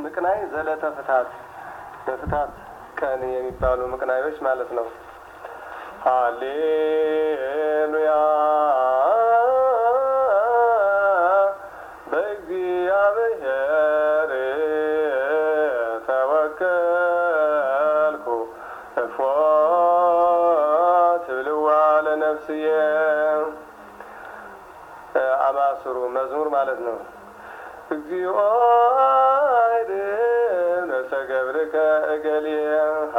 ምቅናይ ዘለተ ፍታት በፍታት ቀን የሚባሉ ምቅናዮች ማለት ነው። ሃሌሉያ በእግዚአብሔር ተወከልኩ እፎ ትብልዋ ለነፍስዬ። አማስሩ መዝሙር ማለት ነው። እግዚኦ አይድን ነፍሰ ገብርከ እገሌ